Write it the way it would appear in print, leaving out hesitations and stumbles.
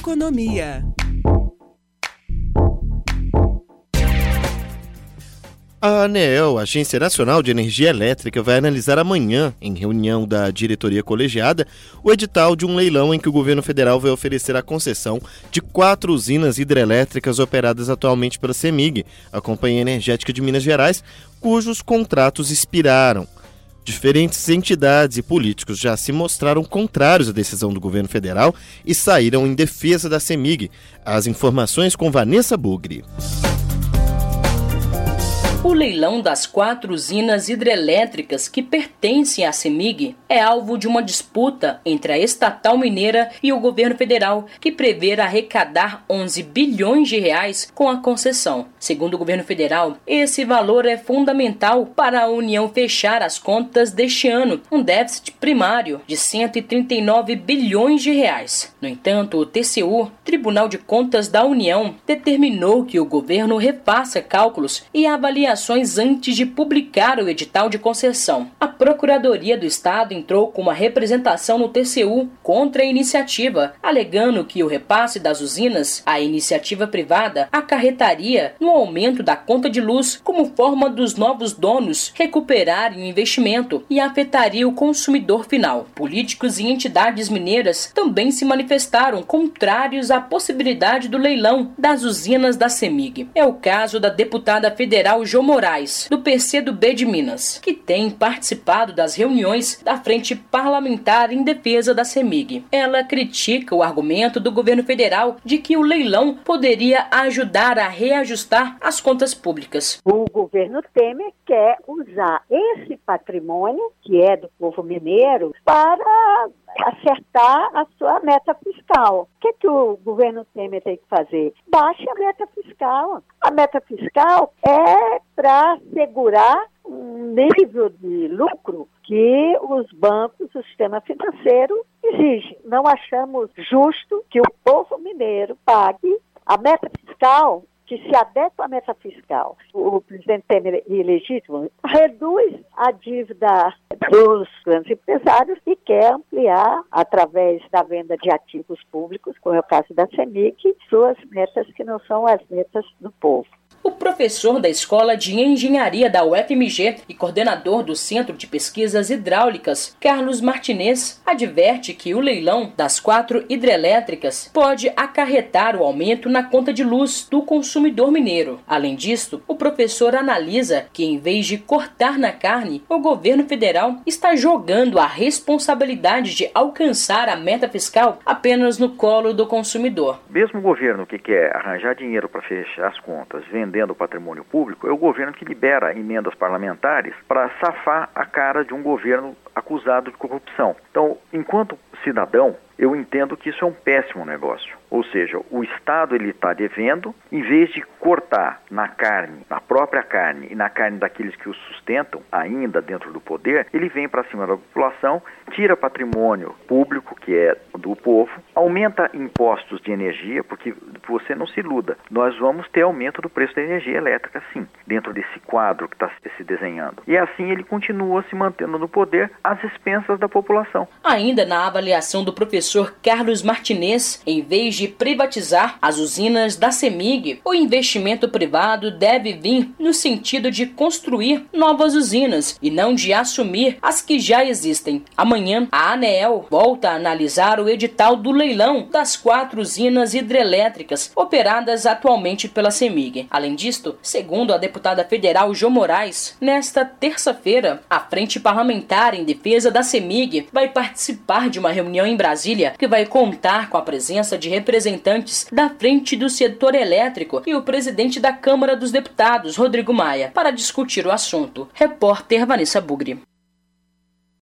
Economia. A ANEEL, Agência Nacional de Energia Elétrica, vai analisar amanhã, em reunião da diretoria colegiada, o edital de um leilão em que o governo federal vai oferecer a concessão de 4 usinas hidrelétricas operadas atualmente pela CEMIG, a Companhia Energética de Minas Gerais, cujos contratos expiraram. Diferentes entidades e políticos já se mostraram contrários à decisão do governo federal e saíram em defesa da CEMIG. As informações com Vanessa Bugri. O leilão das 4 usinas hidrelétricas que pertencem à CEMIG é alvo de uma disputa entre a estatal mineira e o governo federal, que prevê arrecadar 11 bilhões de reais com a concessão. Segundo o governo federal, esse valor é fundamental para a União fechar as contas deste ano, um déficit primário de 139 bilhões de reais. No entanto, o TCU, Tribunal de Contas da União, determinou que o governo refaça cálculos e avaliações antes de publicar o edital de concessão. A Procuradoria do Estado entrou com uma representação no TCU contra a iniciativa, alegando que o repasse das usinas à iniciativa privada acarretaria no aumento da conta de luz como forma dos novos donos recuperarem o investimento e afetaria o consumidor final. Políticos e entidades mineiras também se manifestaram contrários à possibilidade do leilão das usinas da CEMIG. É o caso da deputada federal Jô Moraes, do PCdoB de Minas, que tem participado das reuniões da Frente Parlamentar em defesa da CEMIG. Ela critica o argumento do governo federal de que o leilão poderia ajudar a reajustar as contas públicas. O governo Temer quer usar esse patrimônio, que é do povo mineiro, para acertar a sua meta fiscal. O que o governo Temer tem que fazer? Baixe a meta fiscal. A meta fiscal é para segurar um nível de lucro que os bancos, o sistema financeiro exige. Não achamos justo que o povo mineiro pague a meta fiscal, que se adequa à meta fiscal. O presidente Temer, ilegítimo, reduz a dívida dos grandes empresários e quer ampliar, através da venda de ativos públicos, como é o caso da CEMIG, suas metas que não são as metas do povo. O professor da Escola de Engenharia da UFMG e coordenador do Centro de Pesquisas Hidráulicas, Carlos Martinez, adverte que o leilão das 4 hidrelétricas pode acarretar o aumento na conta de luz do consumidor mineiro. Além disso, o professor analisa que, em vez de cortar na carne, o governo federal está jogando a responsabilidade de alcançar a meta fiscal apenas no colo do consumidor. Mesmo o governo que quer arranjar dinheiro para fechar as contas, vendendo o patrimônio público, é o governo que libera emendas parlamentares para safar a cara de um governo acusado de corrupção. Então, enquanto cidadão, eu entendo que isso é um péssimo negócio. Ou seja, o Estado ele está devendo, em vez de cortar na carne, na própria carne e na carne daqueles que o sustentam, ainda dentro do poder, ele vem para cima da população, tira patrimônio público, que é do povo, aumenta impostos de energia, porque você não se iluda, nós vamos ter aumento do preço da energia elétrica, sim, dentro desse quadro que está se desenhando. E assim ele continua se mantendo no poder às expensas da população. Ainda na avaliação do professor Carlos Martinez, em vez de privatizar as usinas da CEMIG, o investimento privado deve vir no sentido de construir novas usinas e não de assumir as que já existem. Amanhã, a ANEEL volta a analisar o edital do leilão das 4 usinas hidrelétricas operadas atualmente pela CEMIG. Além disto, segundo a deputada federal Jô Moraes, nesta terça-feira, a Frente Parlamentar em defesa da CEMIG vai participar de uma reunião em Brasília que vai contar com a presença de representantes da Frente do Setor Elétrico e o presidente da Câmara dos Deputados, Rodrigo Maia, para discutir o assunto. Repórter Vanessa Bugri.